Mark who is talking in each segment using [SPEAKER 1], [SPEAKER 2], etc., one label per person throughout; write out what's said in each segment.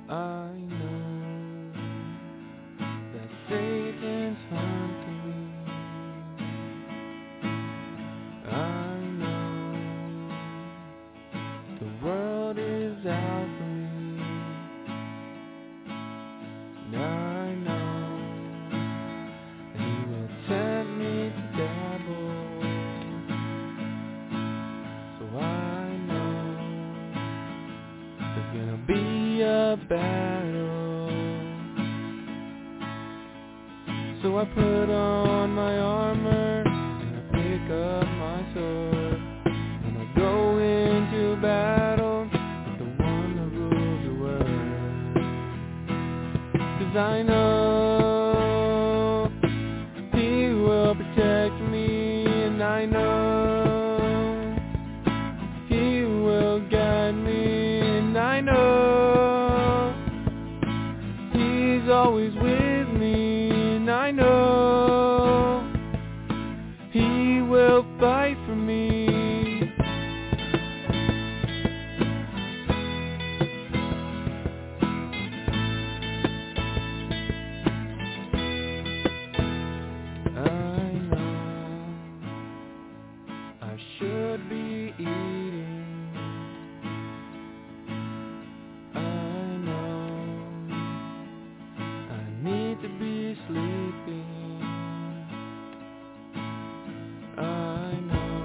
[SPEAKER 1] I know that Satan's hunting me. I know the world is out for me. And I know that he will tempt me to dabble. So I know there's gonna be a battle. So I put on my armor and I pick up my sword, and I go into battle with the one that rules the world. 'Cause I know he will protect me, and I know he will guide me, and I know he's always with me, and I know he will fight for me. I know I should be eating. I know I need to be sleeping. I know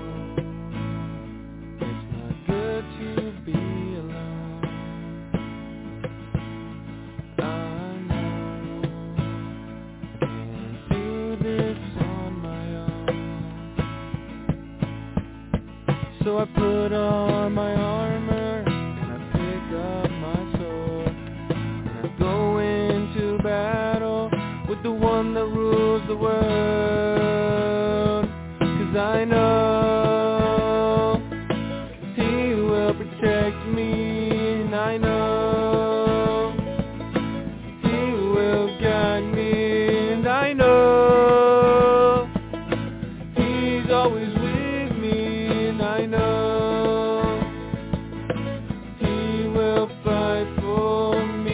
[SPEAKER 1] it's not good to be alone. I know I can't do this on my own. So I put on my armor and I pick up my sword, and I go into battle with the one that rules the world. 'Cause I know he will protect me, and I know he will guide me, and I know he's always with me, and I know he will fight for me.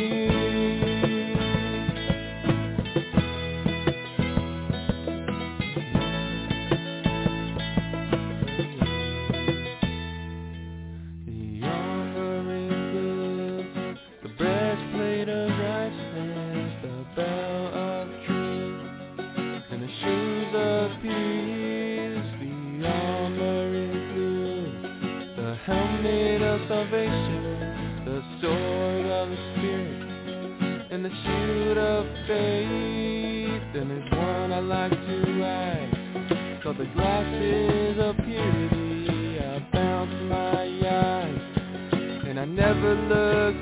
[SPEAKER 1] The armor is good, the breastplate of righteousness, the belt of truth, and the shoes of peace. The armor is good, the helmet of salvation, the sword of the Spirit, and the shield of faith. And there's one I like to ride, called the glasses of purity. I bounce my eyes, and I never look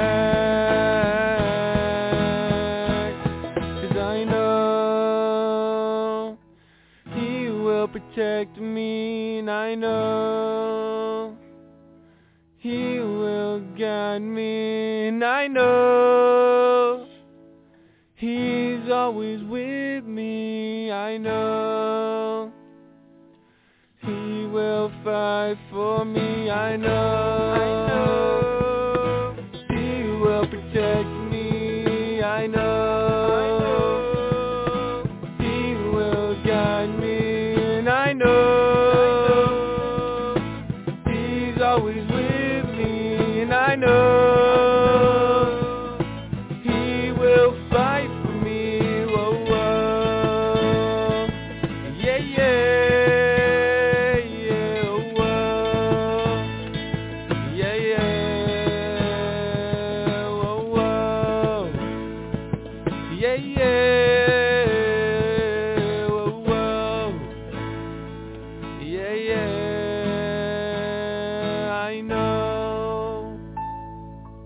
[SPEAKER 1] back. 'Cause I know he will protect me, and I know he will guide me, and I know he's always with me. I know he will fight for me. I know he will protect me. I know he will guide me, and I know he's always with me, and I know he will fight for me. Whoa, whoa. Yeah, yeah, yeah, whoa. Yeah, yeah, whoa, whoa. Yeah, yeah, whoa, whoa. Yeah, yeah, I know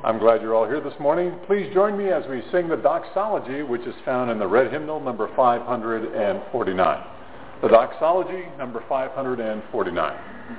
[SPEAKER 2] I'm glad you're all here this morning. Please join me as we sing the doxology, which is found in the red hymnal number 549. The doxology number 549.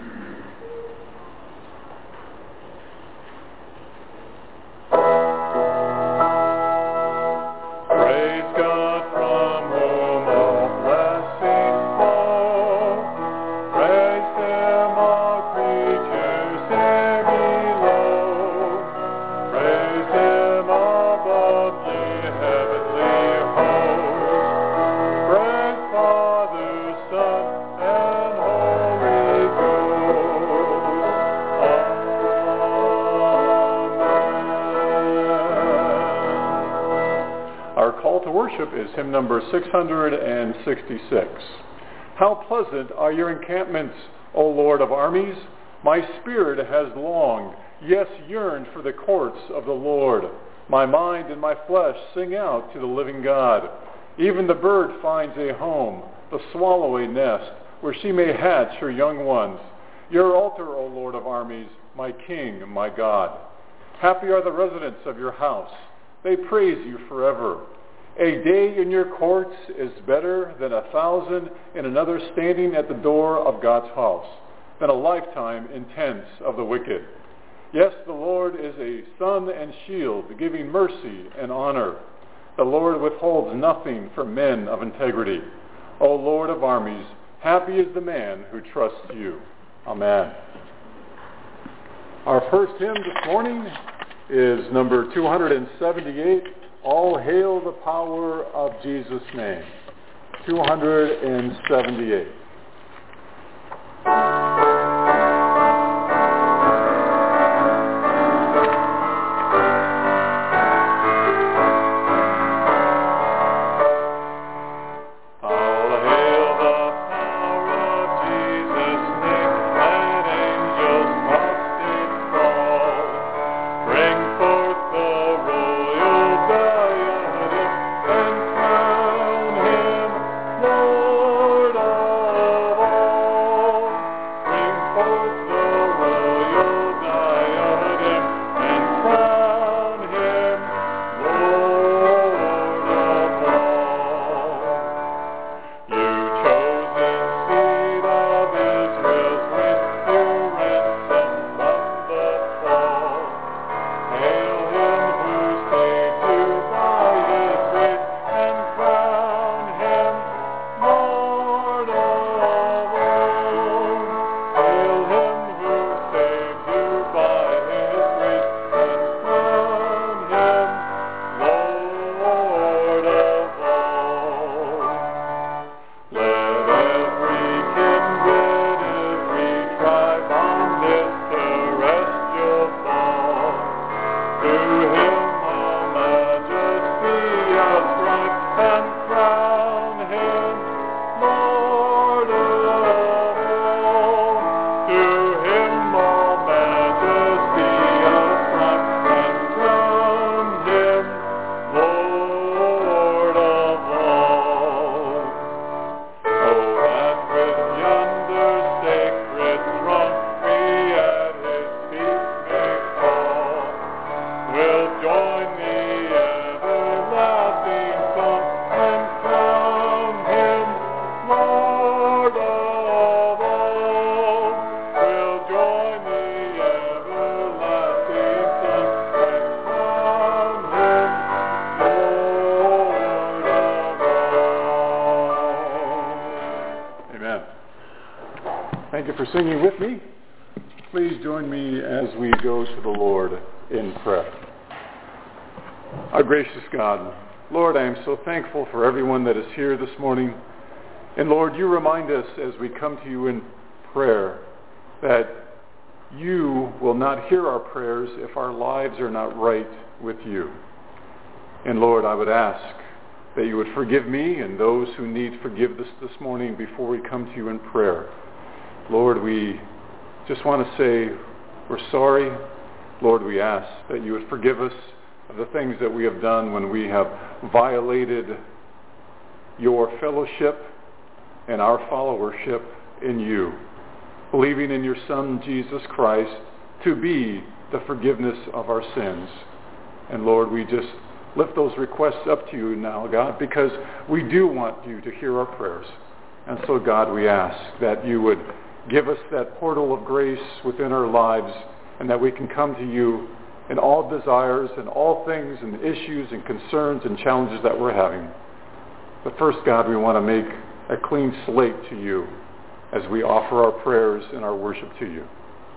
[SPEAKER 2] Is hymn number 666. How pleasant are your encampments, O Lord of armies! My spirit has longed, yes, yearned for the courts of the Lord. My mind and my flesh sing out to the living God. Even the bird finds a home, the swallow a nest, where she may hatch her young ones. Your altar, O Lord of armies, my King, my God. Happy are the residents of your house. They praise you forever. A day in your courts is better than 1,000 in another standing at the door of God's house, than a lifetime in tents of the wicked. Yes, the Lord is a sun and shield, giving mercy and honor. The Lord withholds nothing from men of integrity. O Lord of armies, happy is the man who trusts you. Amen. Our first hymn this morning is number 278. All hail the power of Jesus' name. 278. Thank you for singing with me. Please join me as we go to the Lord in prayer. Our gracious God, Lord, I am so thankful for everyone that is here this morning. And Lord, you remind us as we come to you in prayer that you will not hear our prayers if our lives are not right with you. And Lord, I would ask that you would forgive me and those who need forgiveness this morning before we come to you in prayer. Lord, we just want to say we're sorry. Lord, we ask that you would forgive us of the things that we have done when we have violated your fellowship and our followership in you, believing in your Son, Jesus Christ, to be the forgiveness of our sins. And Lord, we just lift those requests up to you now, God, because we do want you to hear our prayers. And so, God, we ask that you would give us that portal of grace within our lives, and that we can come to you in all desires and all things and issues and concerns and challenges that we're having. But first, God, we want to make a clean slate to you as we offer our prayers and our worship to you.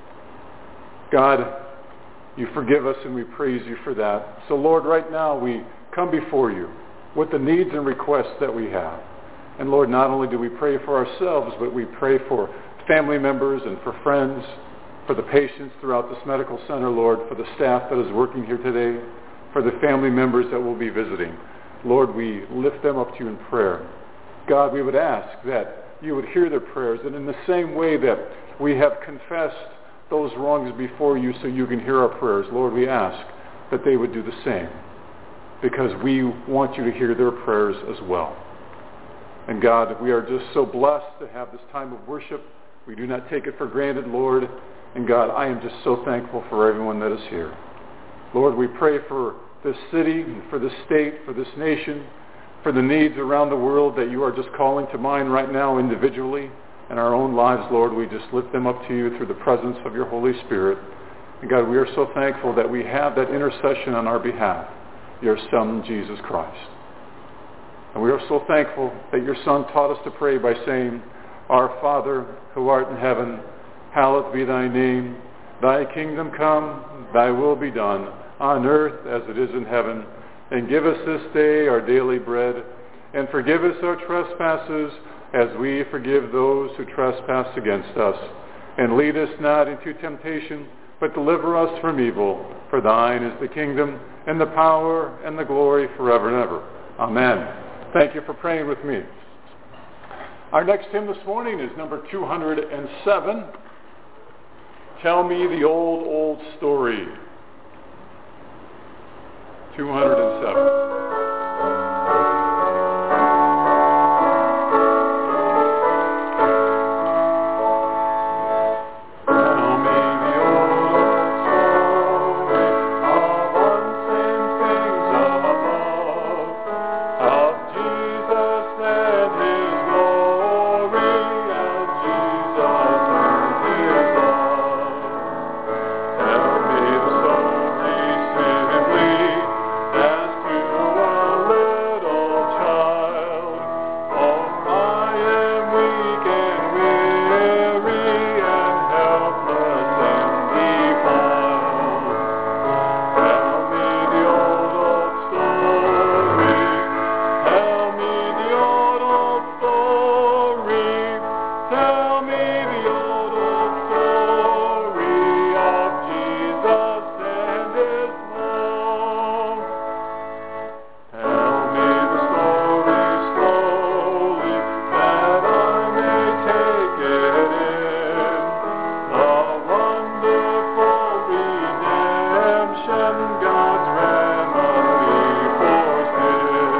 [SPEAKER 2] God, you forgive us and we praise you for that. So Lord, right now we come before you with the needs and requests that we have. And Lord, not only do we pray for ourselves, but we pray for family members and for friends, for the patients throughout this medical center, Lord, for the staff that is working here today, for the family members that will be visiting. Lord, we lift them up to you in prayer. God, we would ask that you would hear their prayers, and in the same way that we have confessed those wrongs before you so you can hear our prayers, Lord, we ask that they would do the same, because we want you to hear their prayers as well. And God, we are just so blessed to have this time of worship. We do not take it for granted, Lord. And God, I am just so thankful for everyone that is here. Lord, we pray for this city, and for this state, for this nation, for the needs around the world that you are just calling to mind right now individually in our own lives, Lord. We just lift them up to you through the presence of your Holy Spirit. And God, we are so thankful that we have that intercession on our behalf, your Son, Jesus Christ. And we are so thankful that your Son taught us to pray by saying, Our Father, who art in heaven, hallowed be thy name. Thy kingdom come, thy will be done, on earth as it is in heaven. And give us this day our daily bread, and forgive us our trespasses, as we forgive those who trespass against us. And lead us not into temptation, but deliver us from evil. For thine is the kingdom, and the power, and the glory forever and ever. Amen. Thank you for praying with me. Our next hymn this morning is number 207. Tell Me the Old, Old Story. 207.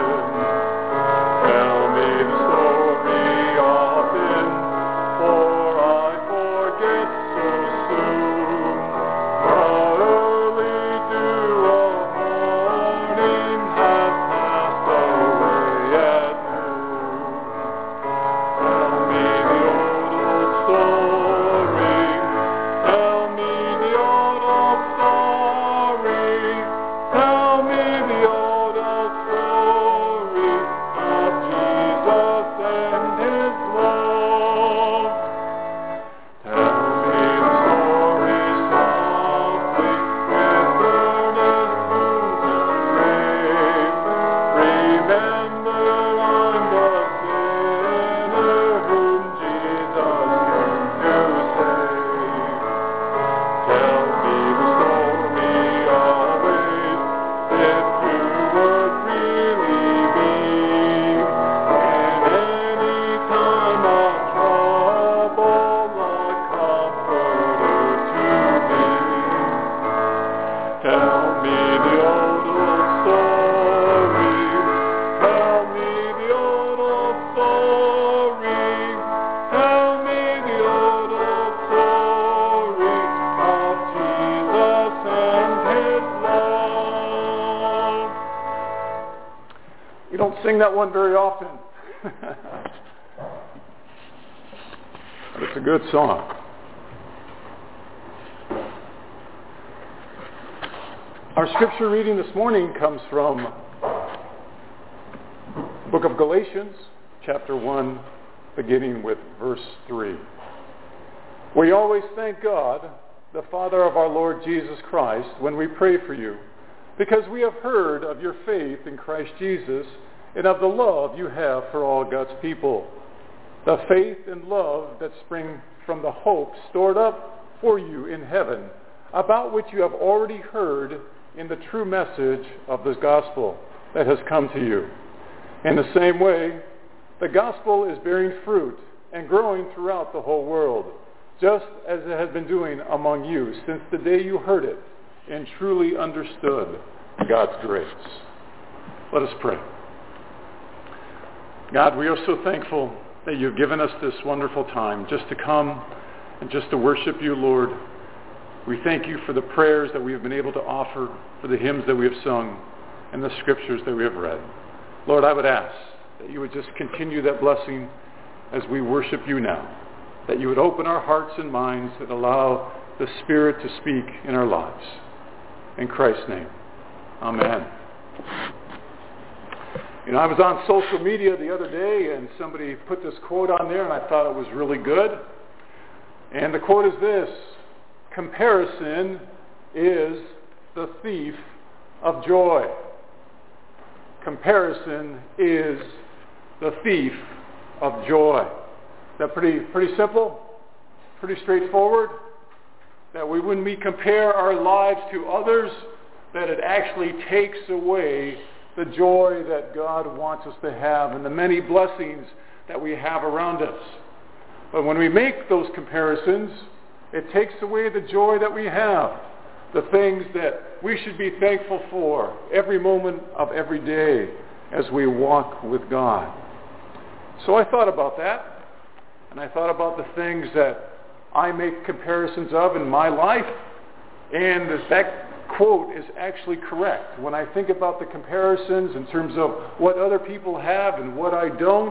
[SPEAKER 2] For sing that one very often. It's a good song. Our scripture reading this morning comes from the book of Galatians, chapter 1, beginning with verse 3. We always thank God, the Father of our Lord Jesus Christ, when we pray for you, because we have heard of your faith in Christ Jesus and of the love you have for all God's people, the faith and love that spring from the hope stored up for you in heaven, about which you have already heard in the true message of the gospel that has come to you. In the same way, the gospel is bearing fruit and growing throughout the whole world, just as it has been doing among you since the day you heard it and truly understood God's grace. Let us pray. God, we are so thankful that you've given us this wonderful time just to come and just to worship you, Lord. We thank you for the prayers that we have been able to offer, for the hymns that we have sung, and the scriptures that we have read. Lord, I would ask that you would just continue that blessing as we worship you now, that you would open our hearts and minds and allow the Spirit to speak in our lives. In Christ's name, amen. You know, I was on social media the other day and somebody put this quote on there and I thought it was really good. And the quote is this: comparison is the thief of joy. Comparison is the thief of joy. Is that pretty simple? Pretty straightforward? That when we compare our lives to others, that it actually takes away the joy that God wants us to have and the many blessings that we have around us. But when we make those comparisons, it takes away the joy that we have, the things that we should be thankful for every moment of every day as we walk with God. So I thought about that, and I thought about the things that I make comparisons of in my life, and that quote is actually correct. When I think about the comparisons in terms of what other people have and what I don't,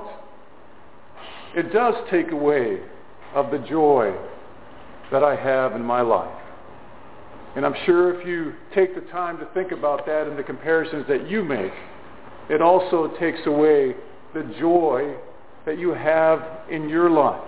[SPEAKER 2] it does take away of the joy that I have in my life. And I'm sure if you take the time to think about that and the comparisons that you make, it also takes away the joy that you have in your life.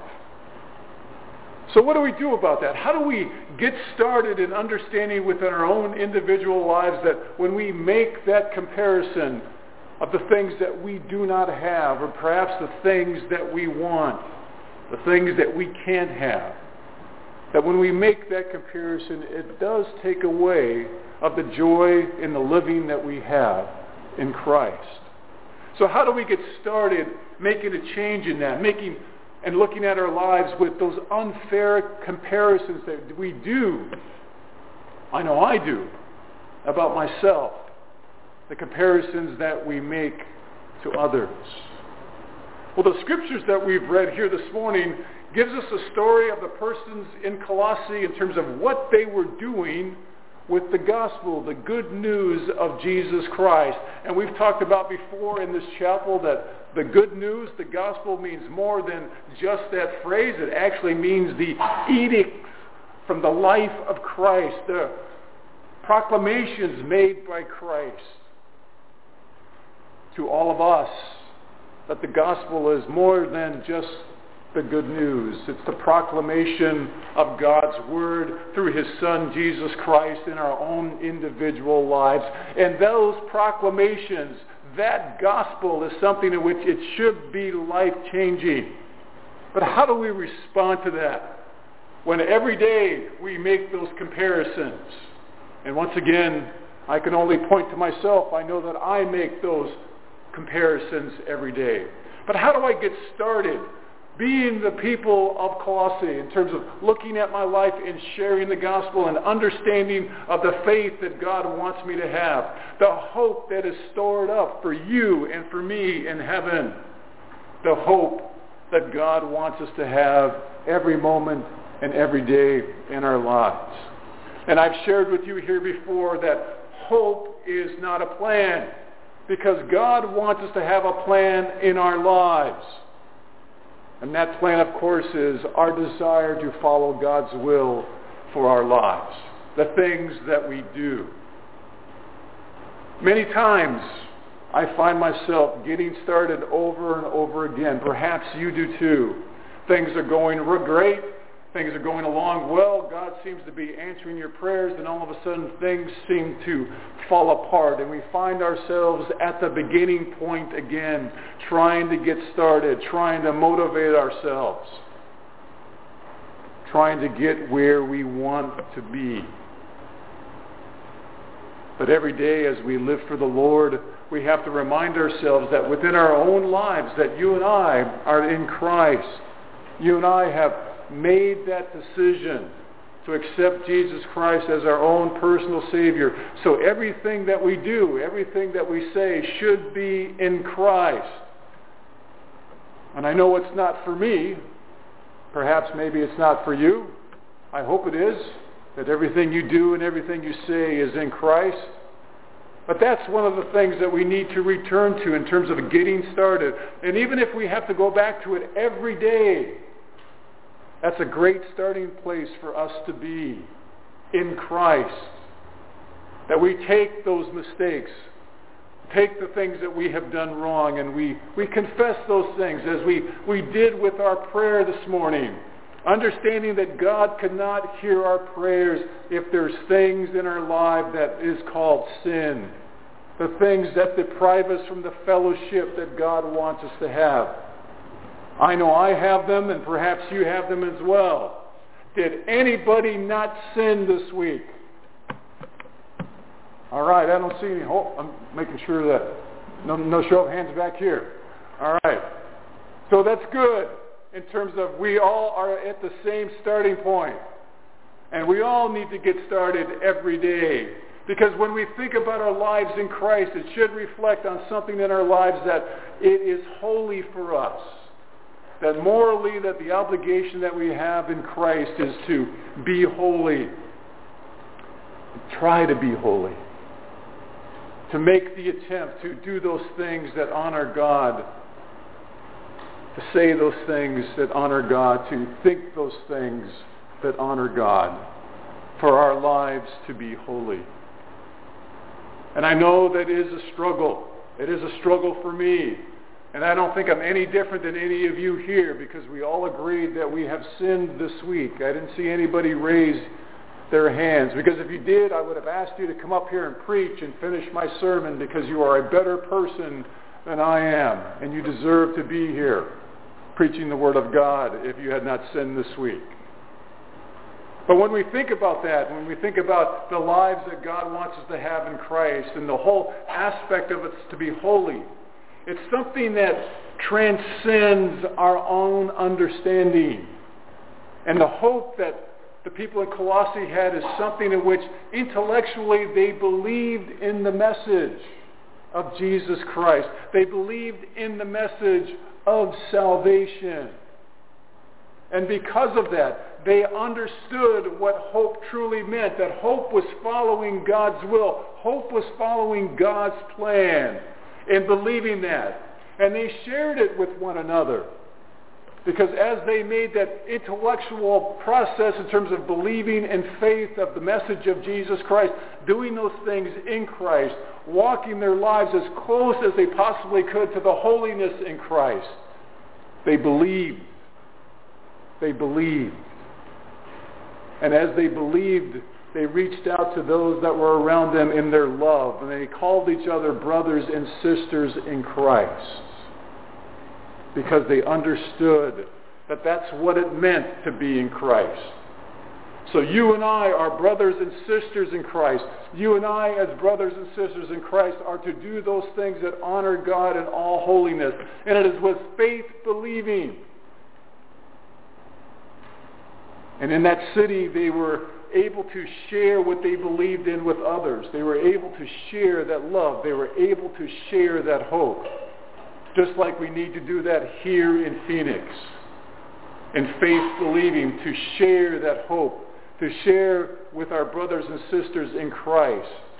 [SPEAKER 2] So what do we do about that? How do we get started in understanding within our own individual lives that when we make that comparison of the things that we do not have, or perhaps the things that we want, the things that we can't have, that when we make that comparison, it does take away of the joy in the living that we have in Christ. So how do we get started making a change in that, and looking at our lives with those unfair comparisons that we do, I know I do, about myself, the comparisons that we make to others? Well, the scriptures that we've read here this morning gives us a story of the persons in Colossae in terms of what they were doing with the gospel, the good news of Jesus Christ. And we've talked about before in this chapel that the good news, the gospel, means more than just that phrase. It actually means the edicts from the life of Christ, the proclamations made by Christ to all of us, that the gospel is more than just the good news. It's the proclamation of God's word through his Son, Jesus Christ, in our own individual lives. And those proclamations, that gospel, is something in which it should be life-changing. But how do we respond to that when every day we make those comparisons? And once again, I can only point to myself. I know that I make those comparisons every day. But how do I get started being the people of Colossae in terms of looking at my life and sharing the gospel and understanding of the faith that God wants me to have, the hope that is stored up for you and for me in heaven, the hope that God wants us to have every moment and every day in our lives? And I've shared with you here before that hope is not a plan. because God wants us to have a plan in our lives. And that plan, of course, is our desire to follow God's will for our lives, the things that we do. Many times, I find myself getting started over and over again. Perhaps you do too. Things are going great. Things are going along well. God seems to be answering your prayers, and all of a sudden things seem to fall apart. And we find ourselves at the beginning point again, trying to get started, trying to motivate ourselves, trying to get where we want to be. But every day as we live for the Lord, we have to remind ourselves that within our own lives, that you and I are in Christ. You and I have made that decision to accept Jesus Christ as our own personal Savior. So everything that we do, everything that we say should be in Christ. And I know it's not for me. Perhaps maybe it's not for you. I hope it is, that everything you do and everything you say is in Christ. But that's one of the things that we need to return to in terms of getting started. And even if we have to go back to it every day, that's a great starting place for us to be in Christ. That we take those mistakes, take the things that we have done wrong, and we confess those things as we did with our prayer this morning. Understanding that God cannot hear our prayers if there's things in our life that is called sin. The things that deprive us from the fellowship that God wants us to have. I know I have them, and perhaps you have them as well. Did anybody not sin this week? All right, I don't see any. Oh, I'm making sure that no show of hands back here. All right. So that's good in terms of we all are at the same starting point. And we all need to get started every day. Because when we think about our lives in Christ, it should reflect on something in our lives that it is holy for us. That morally, that the obligation that we have in Christ is to be holy. Try to be holy. To make the attempt to do those things that honor God. To say those things that honor God. To think those things that honor God. For our lives to be holy. And I know that it is a struggle. It is a struggle for me. And I don't think I'm any different than any of you here, because we all agreed that we have sinned this week. I didn't see anybody raise their hands, because if you did, I would have asked you to come up here and preach and finish my sermon, because you are a better person than I am, and you deserve to be here preaching the Word of God if you had not sinned this week. But when we think about that, when we think about the lives that God wants us to have in Christ, and the whole aspect of it to be holy, it's something that transcends our own understanding. And the hope that the people in Colossae had is something in which intellectually they believed in the message of Jesus Christ. They believed in the message of salvation. And because of that, they understood what hope truly meant, that hope was following God's will. Hope was following God's plan. And believing that. And they shared it with one another. Because as they made that intellectual process in terms of believing in faith of the message of Jesus Christ, doing those things in Christ, walking their lives as close as they possibly could to the holiness in Christ, they believed. They believed. And as they believed, they reached out to those that were around them in their love, and they called each other brothers and sisters in Christ, because they understood that that's what it meant to be in Christ. So you and I are brothers and sisters in Christ. You and I, as brothers and sisters in Christ, are to do those things that honor God in all holiness. And it is with faith believing. And in that city, they were able to share what they believed in with others. They were able to share that love. They were able to share that hope. Just like we need to do that here in Phoenix. In faith believing, to share that hope. To share with our brothers and sisters in Christ.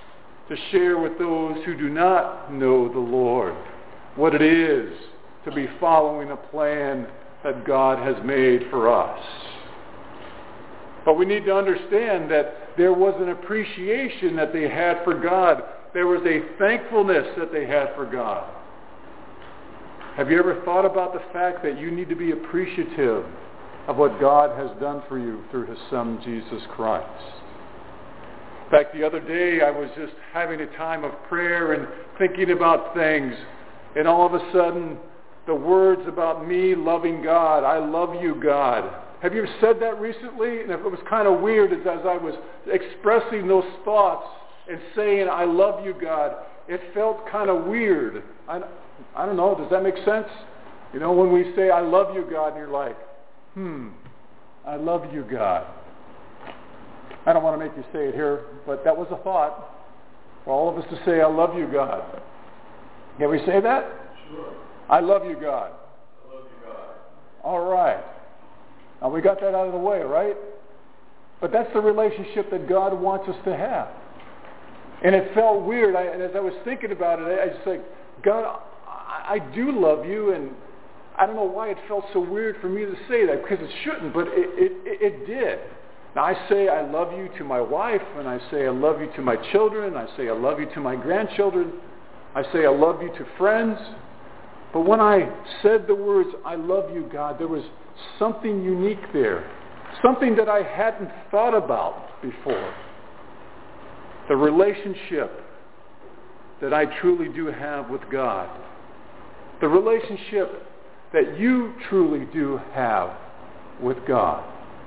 [SPEAKER 2] to share with those who do not know the Lord what it is to be following a plan that God has made for us. But we need to understand that there was an appreciation that they had for God. There was a thankfulness that they had for God. Have you ever thought about the fact that you need to be appreciative of what God has done for you through His Son, Jesus Christ? In fact, the other day I was just having a time of prayer and thinking about things, and all of a sudden the words about me loving God, I love you, God. Have you ever said that recently? And it was kind of weird as I was expressing those thoughts and saying, I love you, God. It felt kind of weird. I don't know. Does that make sense? You know, when we say, I love you, God, and you're like, I love you, God. I don't want to make you say it here, but that was a thought for all of us to say, I love you, God. Can we say that?
[SPEAKER 3] Sure.
[SPEAKER 2] I love you, God.
[SPEAKER 3] I love you, God.
[SPEAKER 2] All right. Now we got that out of the way, right? But that's the relationship that God wants us to have. And it felt weird. And as I was thinking about it, I just like, God, I do love you, and I don't know why it felt so weird for me to say that, because it shouldn't, but it did. Now I say I love you to my wife, and I say I love you to my children, I say I love you to my grandchildren, I say I love you to friends. But when I said the words, I love you, God, there was something unique there, something that I hadn't thought about before. The relationship that I truly do have with God. The relationship that you truly do have with God.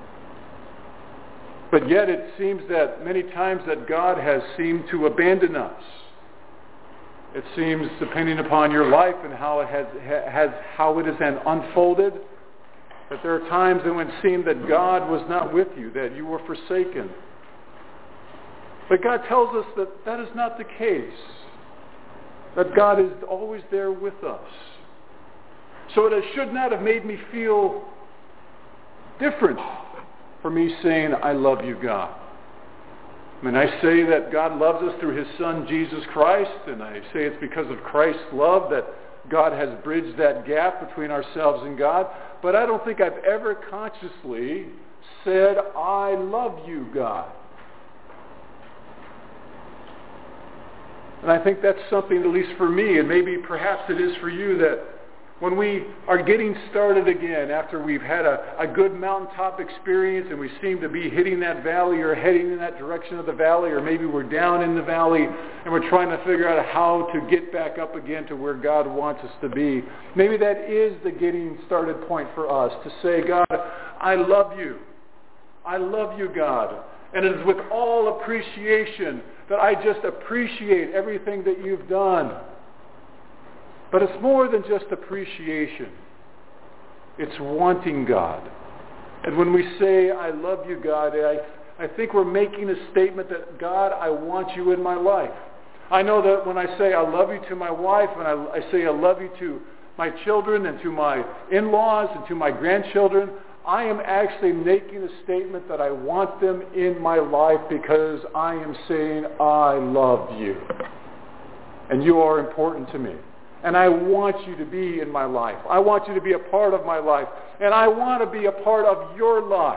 [SPEAKER 2] But yet it seems that many times that God has seemed to abandon us. It seems, depending upon your life and how it has unfolded, that there are times when it seemed that God was not with you, that you were forsaken. But God tells us that that is not the case, that God is always there with us. So it should not have made me feel different for me saying, I love you, God. When I say that God loves us through His Son, Jesus Christ, and I say it's because of Christ's love that God has bridged that gap between ourselves and God, but I don't think I've ever consciously said, I love you, God. And I think that's something, at least for me, and maybe perhaps it is for you, that when we are getting started again after we've had a good mountaintop experience and we seem to be hitting that valley or heading in that direction of the valley, or maybe we're down in the valley and we're trying to figure out how to get back up again to where God wants us to be. Maybe that is the getting started point for us, to say, God, I love you. I love you, God. And it is with all appreciation that I just appreciate everything that you've done. But it's more than just appreciation. It's wanting God. And when we say, I love you, God, I think we're making a statement that, God, I want you in my life. I know that when I say I love you to my wife, and I say I love you to my children and to my in-laws and to my grandchildren, I am actually making a statement that I want them in my life, because I am saying, I love you. And you are important to me. And I want you to be in my life. I want you to be a part of my life. And I want to be a part of your life.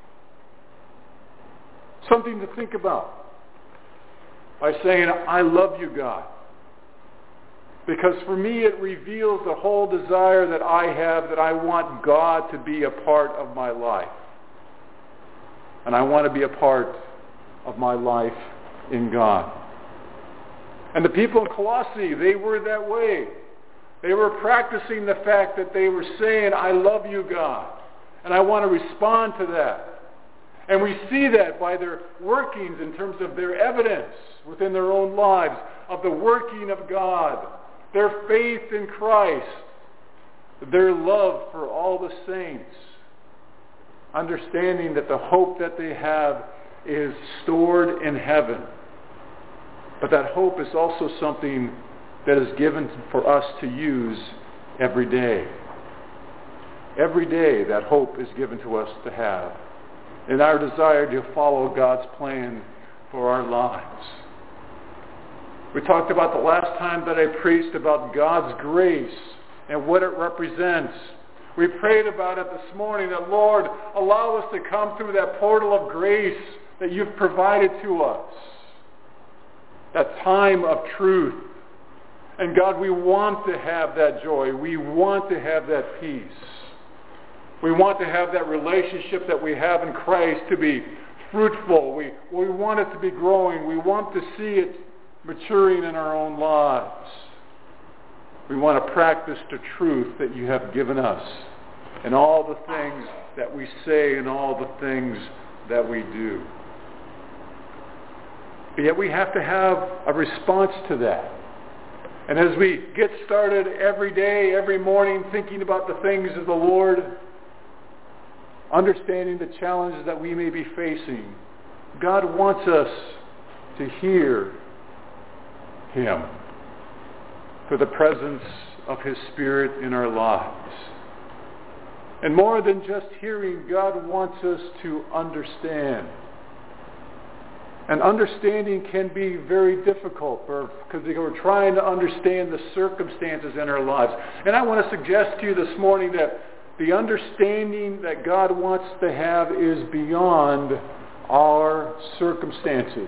[SPEAKER 2] Something to think about by saying, I love you, God. Because for me it reveals the whole desire that I have, that I want God to be a part of my life. And I want to be a part of my life in God. And the people in Colossae, they were that way. They were practicing the fact that they were saying, I love you, God. And I want to respond to that. And we see that by their workings in terms of their evidence within their own lives of the working of God, their faith in Christ, their love for all the saints, understanding that the hope that they have is stored in heaven. But that hope is also something that is given for us to use every day. Every day that hope is given to us to have in our desire to follow God's plan for our lives. We talked about the last time that I preached about God's grace and what it represents. We prayed about it this morning that, Lord, allow us to come through that portal of grace that you've provided to us. That time of truth. And God, we want to have that joy. We want to have that peace. We want to have that relationship that we have in Christ to be fruitful. We want it to be growing. We want to see it maturing in our own lives. We want to practice the truth that you have given us in all the things that we say and all the things that we do. But yet we have to have a response to that. And as we get started every day, every morning, thinking about the things of the Lord, understanding the challenges that we may be facing, God wants us to hear Him for the presence of His Spirit in our lives. And more than just hearing, God wants us to understand. And understanding can be very difficult because we're trying to understand the circumstances in our lives. And I want to suggest to you this morning that the understanding that God wants to have is beyond our circumstances.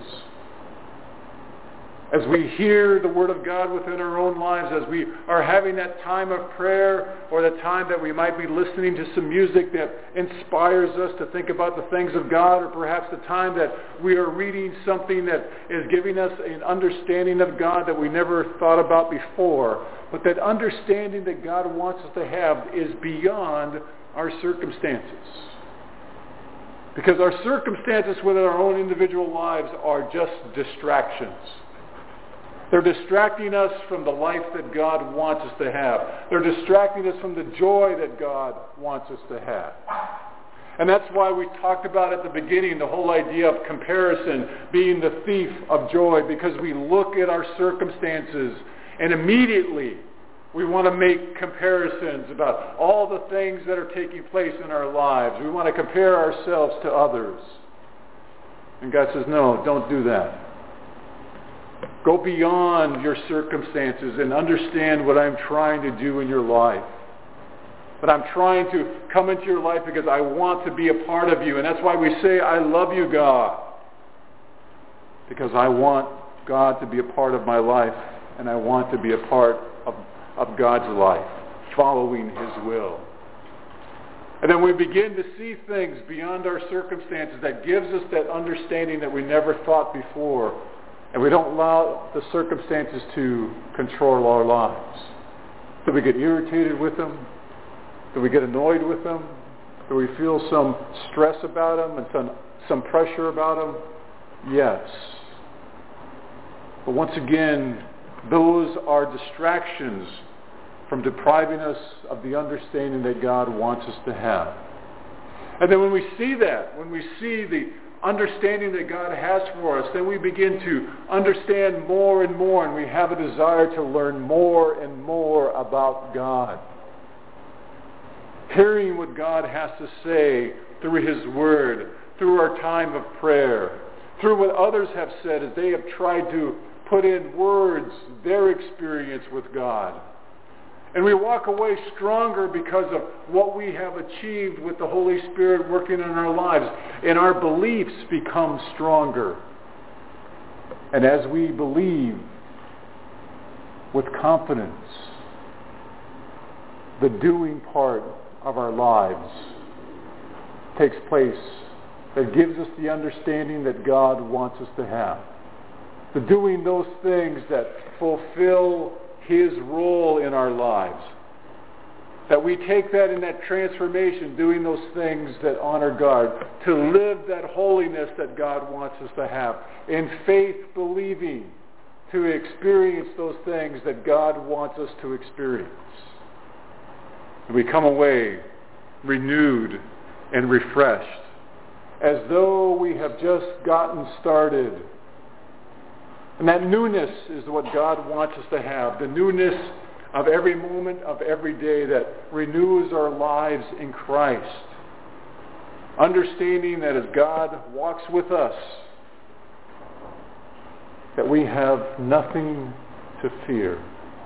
[SPEAKER 2] As we hear the Word of God within our own lives, as we are having that time of prayer or the time that we might be listening to some music that inspires us to think about the things of God, or perhaps the time that we are reading something that is giving us an understanding of God that we never thought about before. But that understanding that God wants us to have is beyond our circumstances. Because our circumstances within our own individual lives are just distractions. They're distracting us from the life that God wants us to have. They're distracting us from the joy that God wants us to have. And that's why we talked about at the beginning the whole idea of comparison being the thief of joy, because we look at our circumstances and immediately we want to make comparisons about all the things that are taking place in our lives. We want to compare ourselves to others. And God says, no, don't do that. Go beyond your circumstances and understand what I'm trying to do in your life. But I'm trying to come into your life because I want to be a part of you. And that's why we say, I love you, God. Because I want God to be a part of my life. And I want to be a part of God's life, following His will. And then we begin to see things beyond our circumstances that gives us that understanding that we never thought before. And we don't allow the circumstances to control our lives. Do we get irritated with them? Do we get annoyed with them? Do we feel some stress about them and some pressure about them? Yes. But once again, those are distractions from depriving us of the understanding that God wants us to have. And then when we see that, when we see the understanding that God has for us, then we begin to understand more and more, and we have a desire to learn more and more about God. Hearing what God has to say through His Word, through our time of prayer, through what others have said as they have tried to put in words their experience with God. And we walk away stronger because of what we have achieved with the Holy Spirit working in our lives. And our beliefs become stronger. And as we believe with confidence, the doing part of our lives takes place that gives us the understanding that God wants us to have. The doing those things that fulfill His role in our lives. That we take that in that transformation, doing those things that honor God, to live that holiness that God wants us to have. In faith believing, to experience those things that God wants us to experience. And we come away renewed and refreshed, as though we have just gotten started. And that newness is what God wants us to have. The newness of every moment of every day that renews our lives in Christ. Understanding that as God walks with us, that we have nothing to fear,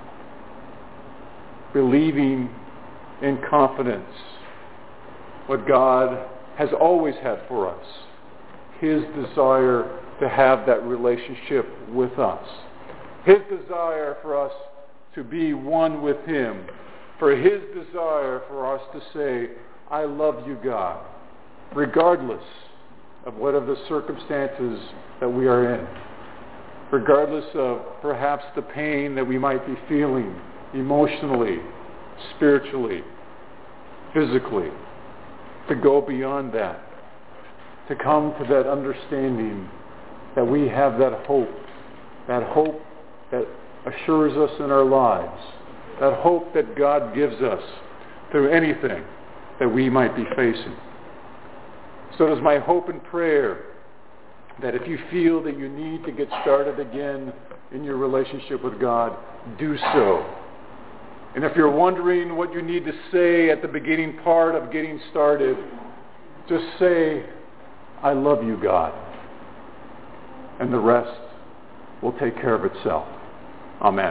[SPEAKER 2] believing in confidence what God has always had for us, His desire to have that relationship with us, His desire for us to be one with Him, for His desire for us to say, I love you, God, regardless of whatever the circumstances that we are in, regardless of perhaps the pain that we might be feeling emotionally, spiritually, physically, to go beyond that, to come to that understanding that we have that hope that assures us in our lives, that hope that God gives us through anything that we might be facing. So it is my hope and prayer that if you feel that you need to get started again in your relationship with God, do so. And if you're wondering what you need to say at the beginning part of getting started, just say, I love you, God. And the rest will take care of itself. Amen.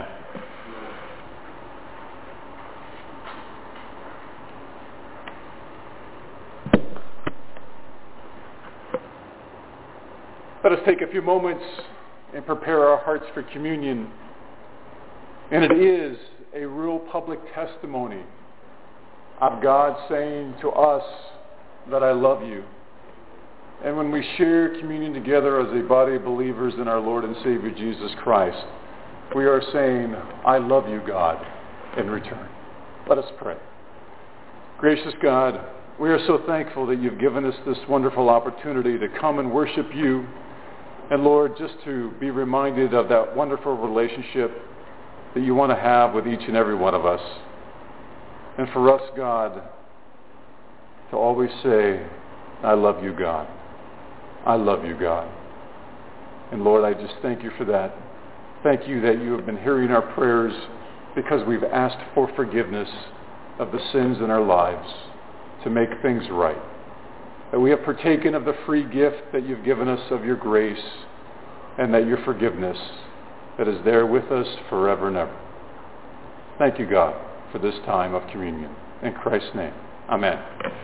[SPEAKER 2] Let us take a few moments and prepare our hearts for communion. And it is a real public testimony of God saying to us that I love you. And when we share communion together as a body of believers in our Lord and Savior Jesus Christ, we are saying, I love you, God, in return. Let us pray. Gracious God, we are so thankful that you've given us this wonderful opportunity to come and worship you. And Lord, just to be reminded of that wonderful relationship that you want to have with each and every one of us. And for us, God, to always say, I love you, God. I love you, God. And Lord, I just thank you for that. Thank you that you have been hearing our prayers because we've asked for forgiveness of the sins in our lives to make things right. That we have partaken of the free gift that you've given us of your grace and that your forgiveness that is there with us forever and ever. Thank you, God, for this time of communion. In Christ's name, amen.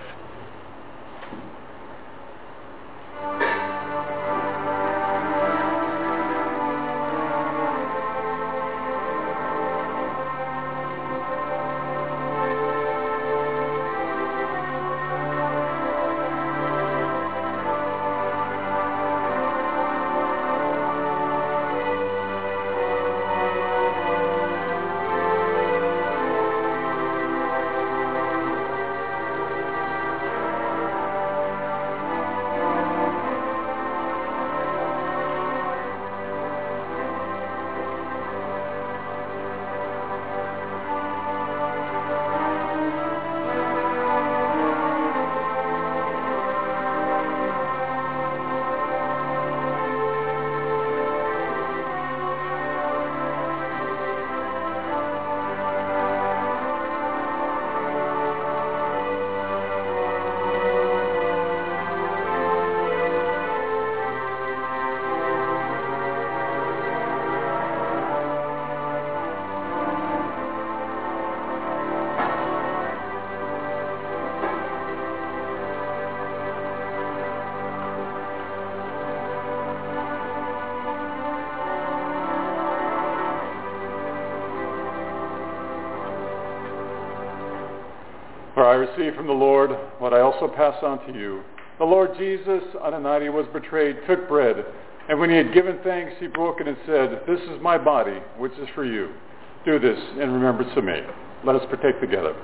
[SPEAKER 2] For I received from the Lord what I also pass on to you. The Lord Jesus, on the night he was betrayed, took bread, and when he had given thanks, he broke it and said, This is my body, which is for you. Do this in remembrance of me. Let us partake together.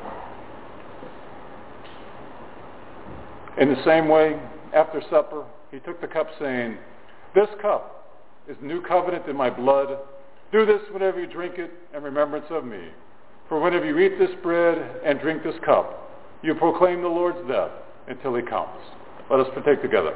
[SPEAKER 2] In the same way, after supper, he took the cup, saying, This cup is the new covenant in my blood. Do this whenever you drink it in remembrance of me. For whenever you eat this bread and drink this cup, you proclaim the Lord's death until he comes. Let us partake together.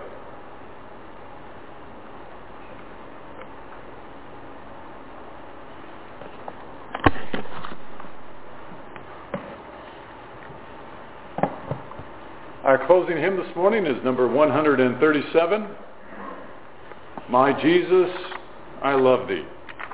[SPEAKER 2] Our closing hymn this morning is number 137. My Jesus, I love thee.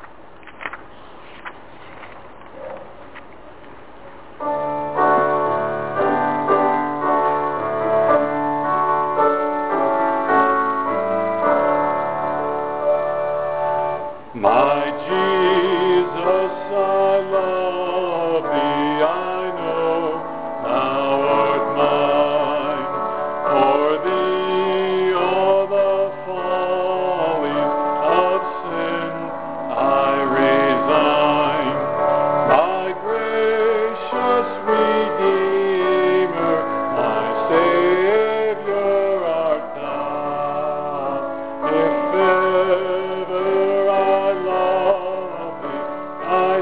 [SPEAKER 2] My Jesus, I love thee, I know thou art mine. For thee all the follies of sin I resign. My gracious Redeemer, my Savior art thou. If ever I love thee, my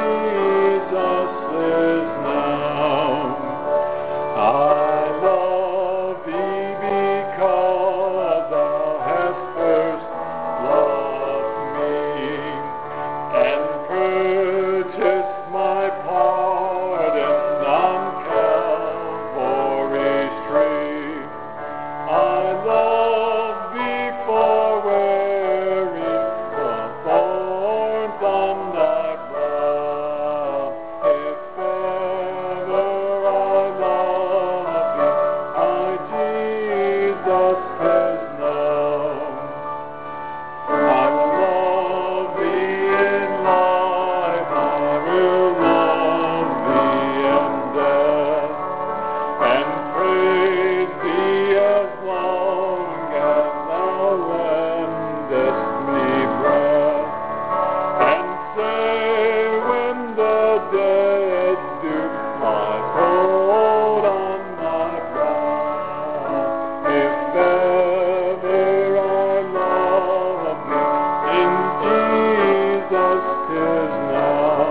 [SPEAKER 2] Jesus is now. I love thee because thou hast first loved me and purchased my pardon on Calvary's tree. I love thee for wearing the thorns on thy brow. If ever I love thee, my Jesus is known. I will love thee in life, I will love thee in death, and praise thee as long as thou lendest me breath, and say when the dead do lie cold on my brow, if ever I love thee, in Jesus 'tis now.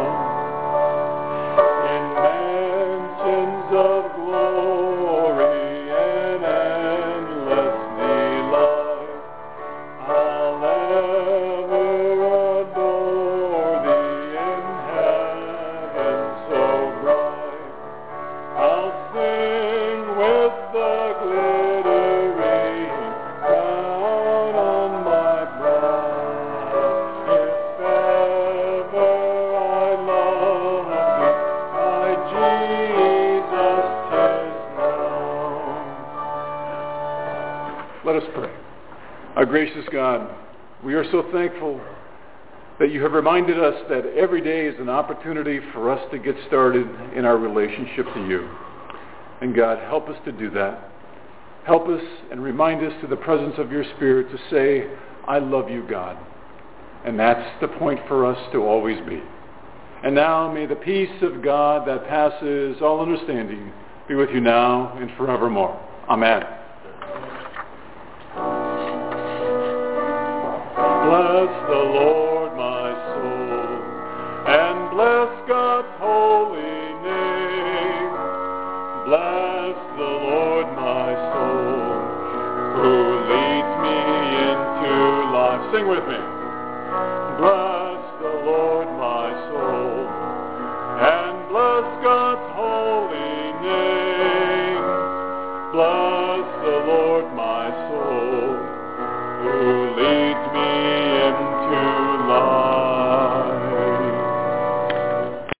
[SPEAKER 2] In mansions of glory and endless delight, I'll ever adore thee in heaven so bright. I'll sing with the glittering crown on my brow. If ever I love thee, my Jesus 'tis now. Let us pray. Our gracious God, we are so thankful that you have reminded us that every day is an opportunity for us to get started in our relationship to you. And God, help us to do that. Help us and remind us through the presence of your Spirit to say, I love you, God. And that's the point for us to always be. And now may the peace of God that passes all understanding be with you now and forevermore. Amen. Bless the Lord, my soul, and bless God's holy name. Bless the Lord, my soul, who leads me into life. Sing with me. Bless the Lord, my soul, and bless God's holy name. Bless the Lord, my soul, who